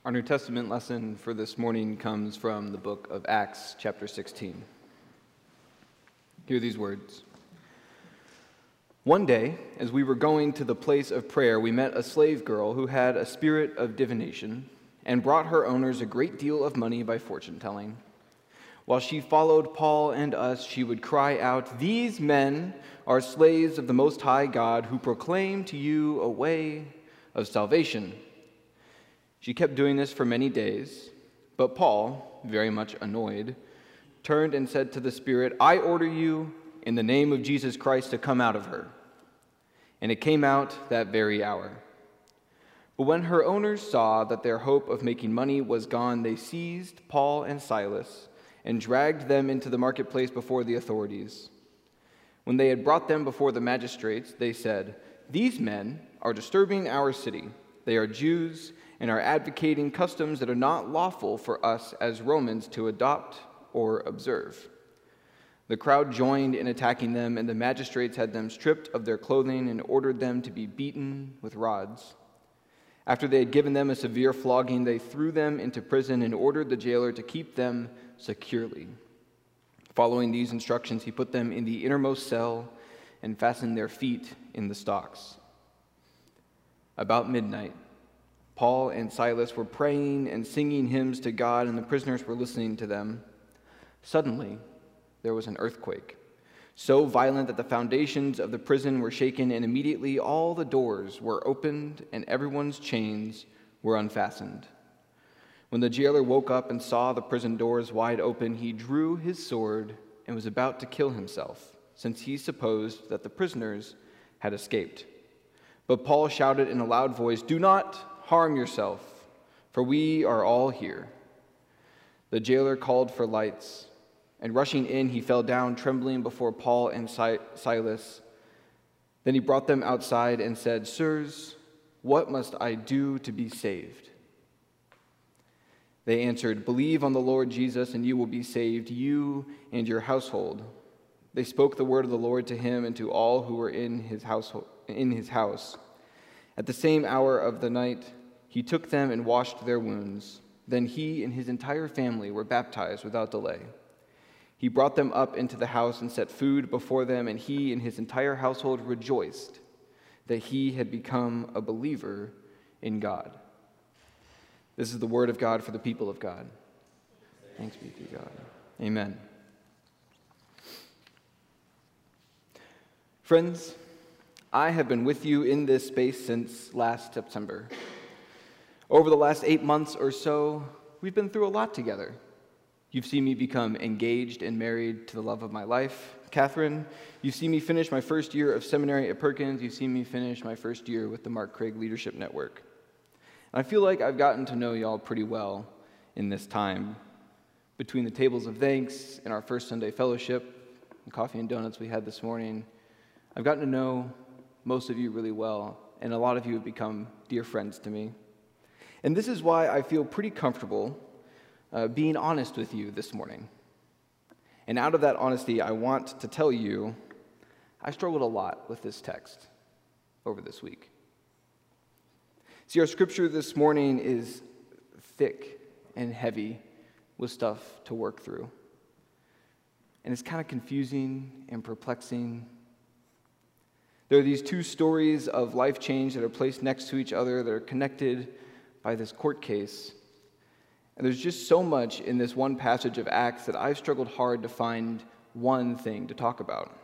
Our New Testament lesson for this morning comes from the book of Acts, chapter 16. Hear these words. One day, as we were going to the place of prayer, we met a slave girl who had a spirit of divination and brought her owners a great deal of money by fortune-telling. While she followed Paul and us, she would cry out, "These men are slaves of the Most High God who proclaim to you a way of salvation." She kept doing this for many days, but Paul, very much annoyed, turned and said to the spirit, "I order you in the name of Jesus Christ to come out of her." And it came out that very hour. But when her owners saw that their hope of making money was gone, they seized Paul and Silas and dragged them into the marketplace before the authorities. When they had brought them before the magistrates, they said, "These men are disturbing our city. They are Jews and are advocating customs that are not lawful for us as Romans to adopt or observe." The crowd joined in attacking them, and the magistrates had them stripped of their clothing and ordered them to be beaten with rods. After they had given them a severe flogging, they threw them into prison and ordered the jailer to keep them securely. Following these instructions, he put them in the innermost cell and fastened their feet in the stocks. About midnight, Paul and Silas were praying and singing hymns to God, and the prisoners were listening to them. Suddenly, there was an earthquake, so violent that the foundations of the prison were shaken, and immediately all the doors were opened and everyone's chains were unfastened. When the jailer woke up and saw the prison doors wide open, he drew his sword and was about to kill himself, since he supposed that the prisoners had escaped. But Paul shouted in a loud voice, "Do not harm yourself, for we are all here." The jailer called for lights, and rushing in, he fell down trembling before Paul and Silas. Then he brought them outside and said, "Sirs, what must I do to be saved?" They answered, "Believe on the Lord Jesus, and you will be saved, you and your household." They spoke the word of the Lord to him and to all who were in his house. At the same hour of the night, he took them and washed their wounds. Then he and his entire family were baptized without delay. He brought them up into the house and set food before them, and he and his entire household rejoiced that he had become a believer in God. This is the word of God for the people of God. Thanks be to God. Amen. Friends, I have been with you in this space since last September. Over the last 8 months or so, we've been through a lot together. You've seen me become engaged and married to the love of my life, Catherine. You've seen me finish my first year of seminary at Perkins. You've seen me finish my first year with the Mark Craig Leadership Network. And I feel like I've gotten to know y'all pretty well in this time. Between the tables of thanks and our first Sunday fellowship, and coffee and donuts we had this morning, I've gotten to know most of you really well, and a lot of you have become dear friends to me. And this is why I feel pretty comfortable being honest with you this morning. And out of that honesty, I want to tell you, I struggled a lot with this text over this week. See, our scripture this morning is thick and heavy with stuff to work through. And it's kind of confusing and perplexing. There are these two stories of life change that are placed next to each other that are connected by this court case. And there's just so much in this one passage of Acts that I've struggled hard to find one thing to talk about.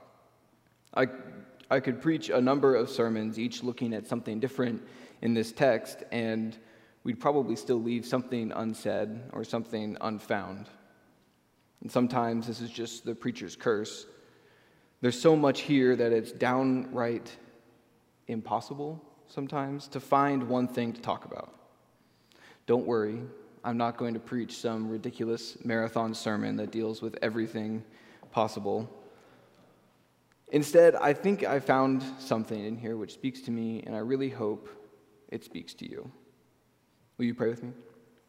I could preach a number of sermons, each looking at something different in this text, and we'd probably still leave something unsaid or something unfound. And sometimes this is just the preacher's curse. There's so much here that it's downright impossible sometimes to find one thing to talk about. Don't worry, I'm not going to preach some ridiculous marathon sermon that deals with everything possible. Instead, I think I found something in here which speaks to me, and I really hope it speaks to you. Will you pray with me?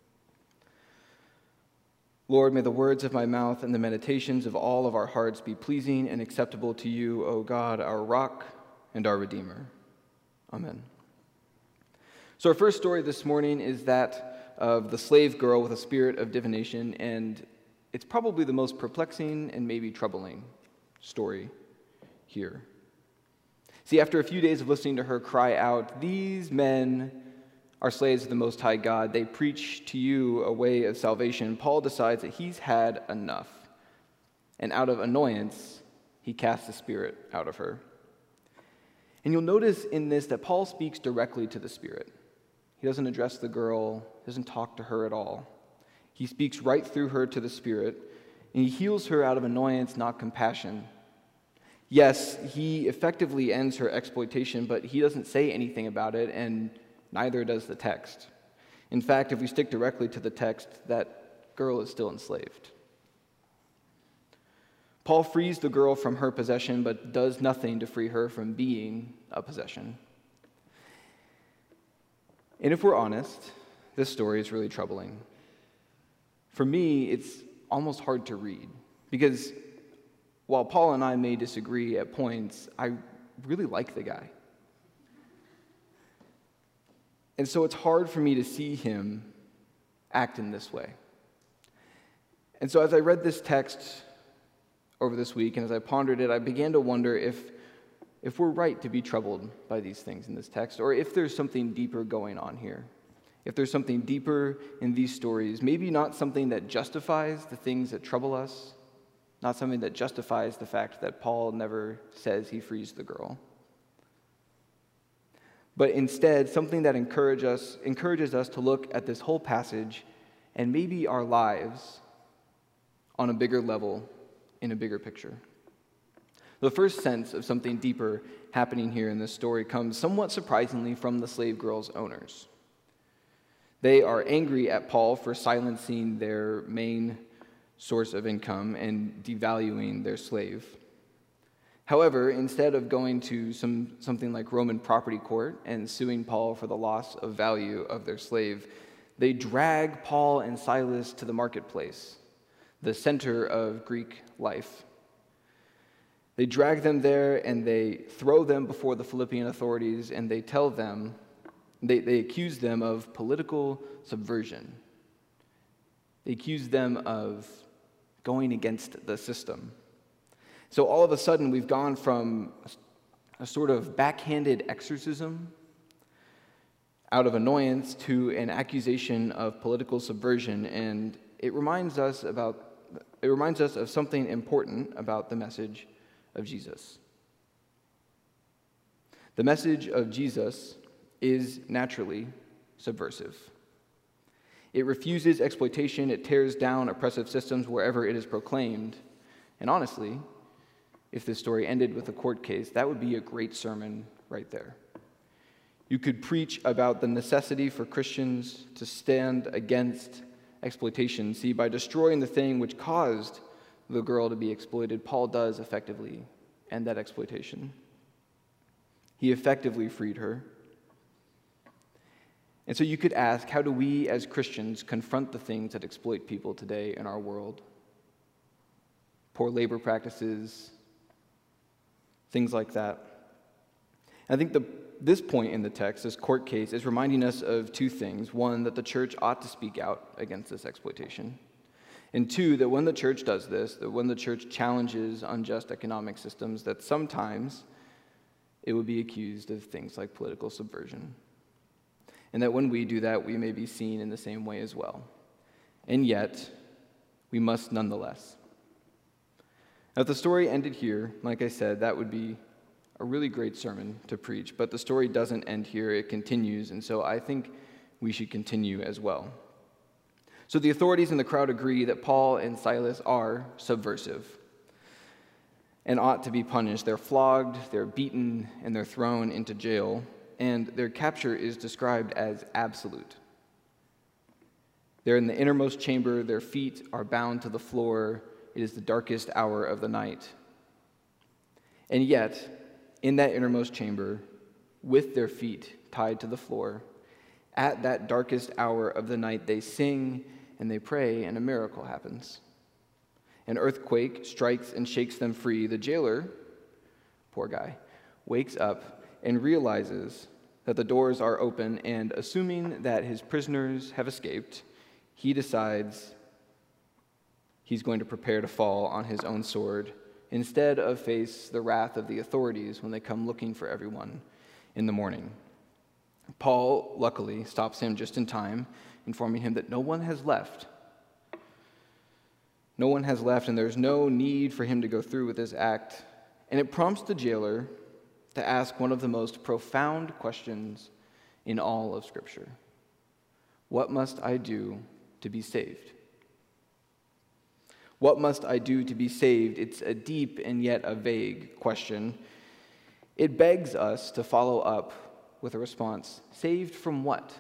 Lord, may the words of my mouth and the meditations of all of our hearts be pleasing and acceptable to you, O God, our rock and our Redeemer. Amen. So our first story this morning is that of the slave girl with a spirit of divination, and it's probably the most perplexing and maybe troubling story here. See, after a few days of listening to her cry out, "These men are slaves of the Most High God. They preach to you a way of salvation," Paul decides that he's had enough. And out of annoyance, he casts the spirit out of her. And you'll notice in this that Paul speaks directly to the spirit. He doesn't address the girl, doesn't talk to her at all. He speaks right through her to the spirit, and he heals her out of annoyance, not compassion. Yes, he effectively ends her exploitation, but he doesn't say anything about it, and neither does the text. In fact, if we stick directly to the text, that girl is still enslaved. Paul frees the girl from her possession, but does nothing to free her from being a possession. And if we're honest, this story is really troubling. For me, it's almost hard to read, because while Paul and I may disagree at points, I really like the guy. And so it's hard for me to see him act in this way. And so as I read this text over this week, and as I pondered it, I began to wonder if we're right to be troubled by these things in this text, or if there's something deeper going on here. If there's something deeper in these stories, maybe not something that justifies the things that trouble us, not something that justifies the fact that Paul never says he frees the girl, but instead something that encourages us to look at this whole passage and maybe our lives on a bigger level, in a bigger picture. The first sense of something deeper happening here in this story comes somewhat surprisingly from the slave girl's owners. They are angry at Paul for silencing their main source of income and devaluing their slave. However, instead of going to something like Roman property court and suing Paul for the loss of value of their slave, they drag Paul and Silas to the marketplace, the center of Greek life. They drag them there and they throw them before the Philippian authorities, and they tell them, they accuse them of political subversion. They accuse them of going against the system. So all of a sudden, we've gone from a sort of backhanded exorcism out of annoyance to an accusation of political subversion, and it reminds us of something important about the message of Jesus. The message of Jesus is naturally subversive. It refuses exploitation, it tears down oppressive systems wherever it is proclaimed. And honestly, if this story ended with a court case, that would be a great sermon right there. You could preach about the necessity for Christians to stand against exploitation. See, by destroying the thing which caused the girl to be exploited, Paul does effectively end that exploitation. He effectively freed her. And so you could ask, how do we as Christians confront the things that exploit people today in our world? Poor labor practices, things like that. I think this point in the text, this court case, is reminding us of two things. One, that the church ought to speak out against this exploitation. And two, that when the church does this, that when the church challenges unjust economic systems, that sometimes it would be accused of things like political subversion. And that when we do that, we may be seen in the same way as well. And yet, we must nonetheless. Now, if the story ended here, like I said, that would be a really great sermon to preach. But the story doesn't end here, it continues, and so I think we should continue as well. So the authorities in the crowd agree that Paul and Silas are subversive and ought to be punished. They're flogged, they're beaten, and they're thrown into jail. And their capture is described as absolute. They're in the innermost chamber, their feet are bound to the floor. It is the darkest hour of the night. And yet, in that innermost chamber, with their feet tied to the floor, at that darkest hour of the night, they sing and they pray, and a miracle happens. An earthquake strikes and shakes them free. The jailer, poor guy, wakes up and realizes that the doors are open, and assuming that his prisoners have escaped, he decides he's going to prepare to fall on his own sword instead of face the wrath of the authorities when they come looking for everyone in the morning. Paul, luckily, stops him just in time, informing him that no one has left. No one has left, and there's no need for him to go through with this act. And it prompts the jailer to ask one of the most profound questions in all of Scripture. What must I do to be saved? What must I do to be saved? It's a deep and yet a vague question. It begs us to follow up with a response. Saved from what?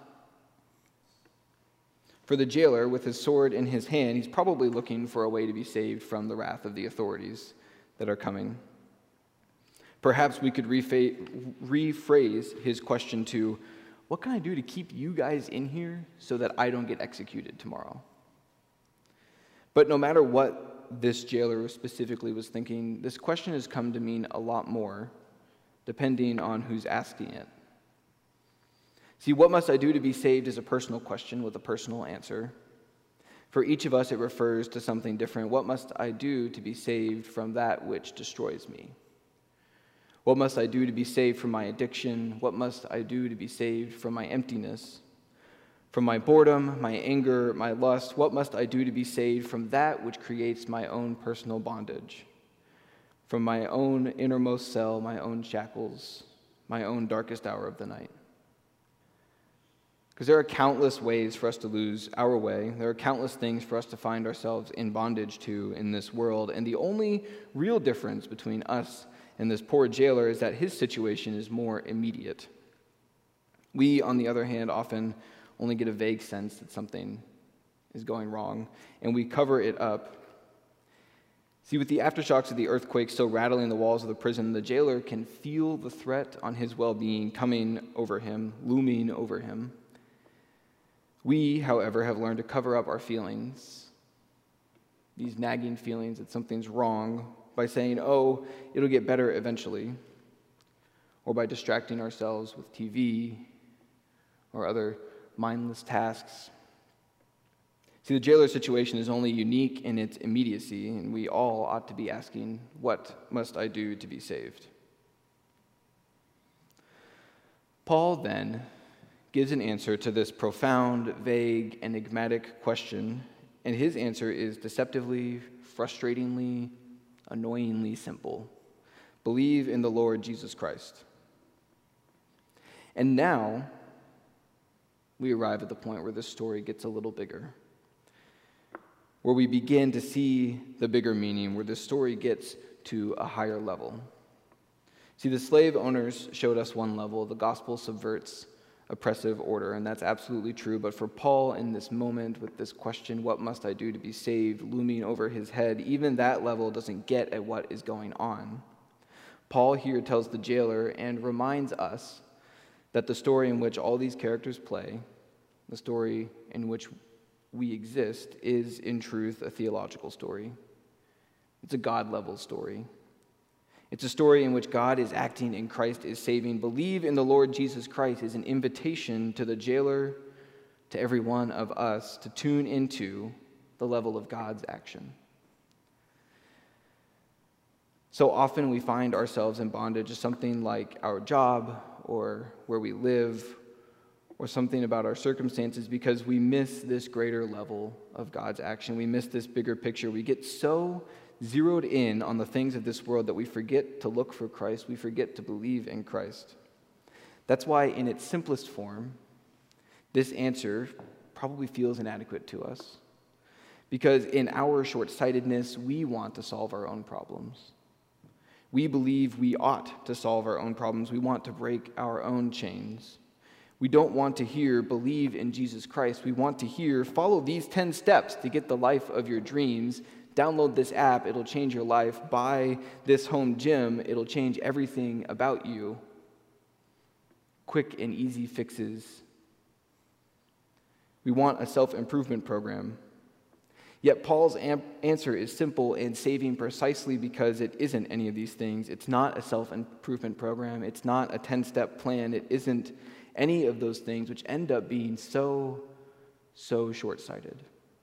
For the jailer, with his sword in his hand, he's probably looking for a way to be saved from the wrath of the authorities that are coming. Perhaps we could rephrase his question to, what can I do to keep you guys in here so that I don't get executed tomorrow? But no matter what this jailer specifically was thinking, this question has come to mean a lot more, depending on who's asking it. See, what must I do to be saved is a personal question with a personal answer. For each of us, it refers to something different. What must I do to be saved from that which destroys me? What must I do to be saved from my addiction? What must I do to be saved from my emptiness? From my boredom, my anger, my lust? What must I do to be saved from that which creates my own personal bondage? From my own innermost cell, my own shackles, my own darkest hour of the night? Because there are countless ways for us to lose our way. There are countless things for us to find ourselves in bondage to in this world. And the only real difference between us and this poor jailer is that his situation is more immediate. We, on the other hand, often only get a vague sense that something is going wrong, and we cover it up. See, with the aftershocks of the earthquake still rattling the walls of the prison, the jailer can feel the threat on his well-being coming over him, looming over him. We, however, have learned to cover up our feelings, these nagging feelings that something's wrong, by saying, oh, it'll get better eventually, or by distracting ourselves with TV or other mindless tasks. See, the jailer's situation is only unique in its immediacy, and we all ought to be asking, what must I do to be saved? Paul then gives an answer to this profound, vague, enigmatic question, and his answer is deceptively, frustratingly, annoyingly simple. Believe in the Lord Jesus Christ. And now, we arrive at the point where this story gets a little bigger, where we begin to see the bigger meaning, where this story gets to a higher level. See, the slave owners showed us one level. The gospel subverts oppressive order, and that's absolutely true. But for Paul, in this moment, with this question, what must I do to be saved, looming over his head, even that level doesn't get at what is going on. Paul here tells the jailer and reminds us that the story in which all these characters play, the story in which we exist, is in truth a theological story. It's a God-level story. It's a story in which God is acting and Christ is saving. Believe in the Lord Jesus Christ is an invitation to the jailer, to every one of us, to tune into the level of God's action. So often we find ourselves in bondage to something like our job or where we live or something about our circumstances because we miss this greater level of God's action. We miss this bigger picture. We get so zeroed in on the things of this world that we forget to look for Christ. We forget to believe in Christ. That's why in its simplest form, this answer probably feels inadequate to us. Because in our short-sightedness, we want to solve our own problems. We believe we ought to solve our own problems. We want to break our own chains. We don't want to hear, believe in Jesus Christ. We want to hear, follow these 10 steps to get the life of your dreams. Download this app, it'll change your life. Buy this home gym, it'll change everything about you. Quick and easy fixes. We want a self-improvement program. Yet Paul's answer is simple and saving precisely because it isn't any of these things. It's not a self-improvement program. It's not a 10-step plan. It isn't any of those things which end up being so short-sighted.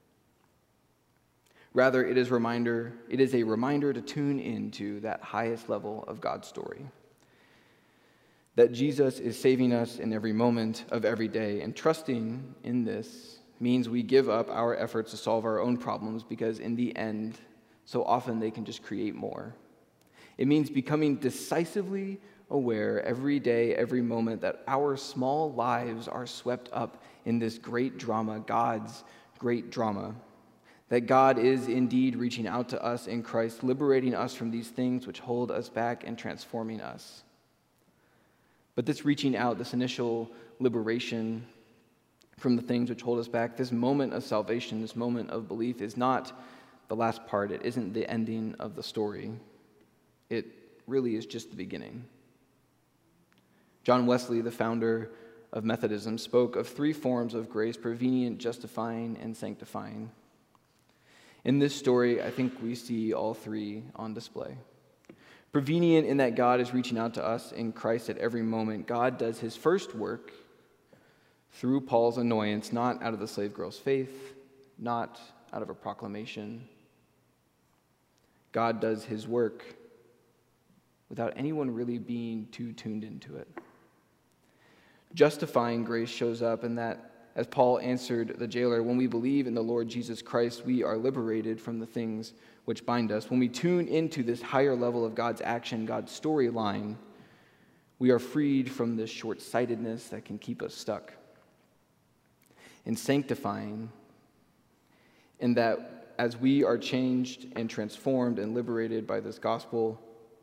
Rather, it is a reminder to tune into that highest level of God's story. That Jesus is saving us in every moment of every day, and trusting in this means we give up our efforts to solve our own problems because in the end, so often they can just create more. It means becoming decisively aware every day, every moment, that our small lives are swept up in this great drama, God's great drama. That God is indeed reaching out to us in Christ, liberating us from these things which hold us back and transforming us. But this reaching out, this initial liberation from the things which hold us back, this moment of salvation, this moment of belief is not the last part. It isn't the ending of the story. It really is just the beginning. John Wesley, the founder of Methodism, spoke of three forms of grace: prevenient, justifying, and sanctifying. In this story, I think we see all three on display. Prevenient in that God is reaching out to us in Christ at every moment. God does his first work through Paul's annoyance, not out of the slave girl's faith, not out of a proclamation. God does his work without anyone really being too tuned into it. Justifying grace shows up in that, as Paul answered the jailer, when we believe in the Lord Jesus Christ, we are liberated from the things which bind us. When we tune into this higher level of God's action, God's storyline, we are freed from this short-sightedness that can keep us stuck. And sanctifying, in that as we are changed and transformed and liberated by this gospel,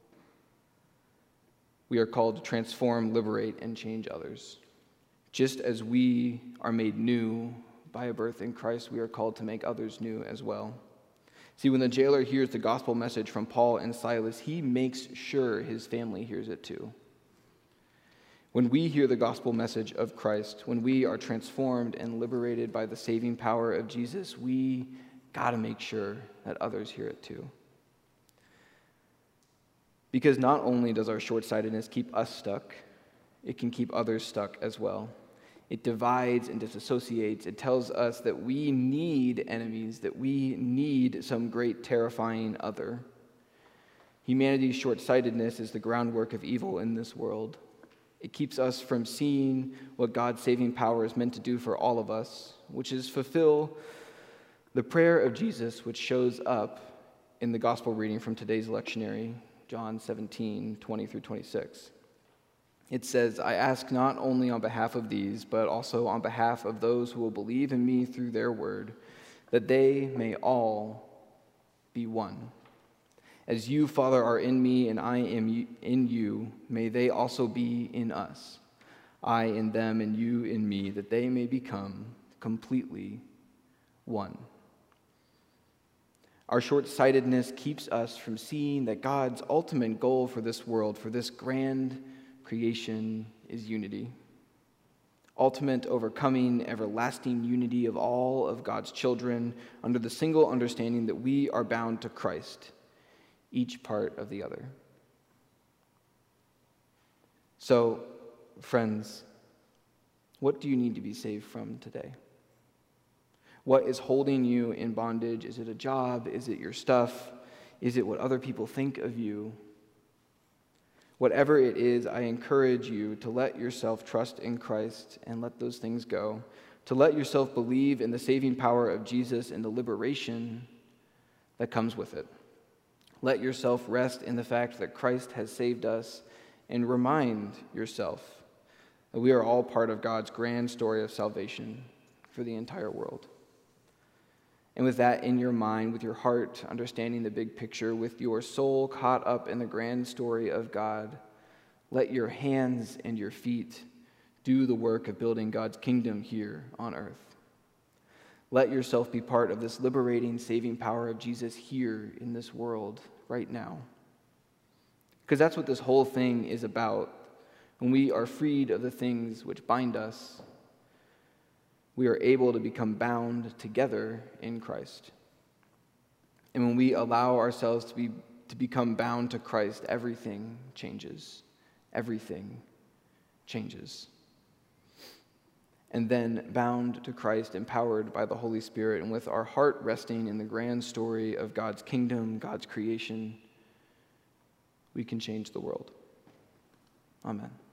we are called to transform, liberate, and change others. Just as we are made new by a birth in Christ, we are called to make others new as well. See, when the jailer hears the gospel message from Paul and Silas, he makes sure his family hears it too. When we hear the gospel message of Christ, when we are transformed and liberated by the saving power of Jesus, we got to make sure that others hear it too. Because not only does our short-sightedness keep us stuck, it can keep others stuck as well. It divides and disassociates. It tells us that we need enemies, that we need some great terrifying other. Humanity's short-sightedness is the groundwork of evil in this world. It keeps us from seeing what God's saving power is meant to do for all of us, which is fulfill the prayer of Jesus, which shows up in the gospel reading from today's lectionary, John 17, 20 through 26. It says, "I ask not only on behalf of these, but also on behalf of those who will believe in me through their word, that they may all be one. As you, Father, are in me and I am in you, may they also be in us. I in them and you in me, that they may become completely one." Our short-sightedness keeps us from seeing that God's ultimate goal for this world, for this grand creation, is unity. Ultimate, overcoming, everlasting unity of all of God's children under the single understanding that we are bound to Christ, each part of the other. So, friends, what do you need to be saved from today? What is holding you in bondage? Is it a job? Is it your stuff? Is it what other people think of you? Whatever it is, I encourage you to let yourself trust in Christ and let those things go, to let yourself believe in the saving power of Jesus and the liberation that comes with it. Let yourself rest in the fact that Christ has saved us, and remind yourself that we are all part of God's grand story of salvation for the entire world. And with that in your mind, with your heart understanding the big picture, with your soul caught up in the grand story of God, let your hands and your feet do the work of building God's kingdom here on earth. Let yourself be part of this liberating, saving power of Jesus here in this world right now. Because that's what this whole thing is about. When we are freed of the things which bind us, we are able to become bound together in Christ. And when we allow ourselves to become bound to Christ, everything changes. Everything changes. And then bound to Christ, empowered by the Holy Spirit, and with our heart resting in the grand story of God's kingdom, God's creation, we can change the world. Amen.